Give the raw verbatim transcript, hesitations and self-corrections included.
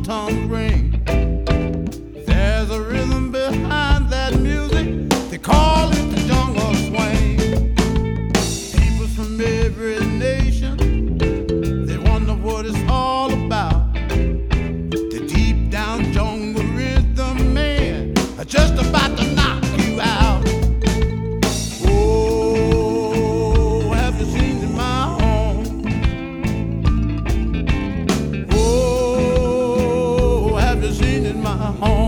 tom-toms ring. There's a rhythm behind that music. They call it the jungle swing. People from every nation, they wonder what it's all about. The deep down jungle rhythm, man, are just about to knock you out. Oh, have you seen in my home? Oh, have you seen in my home?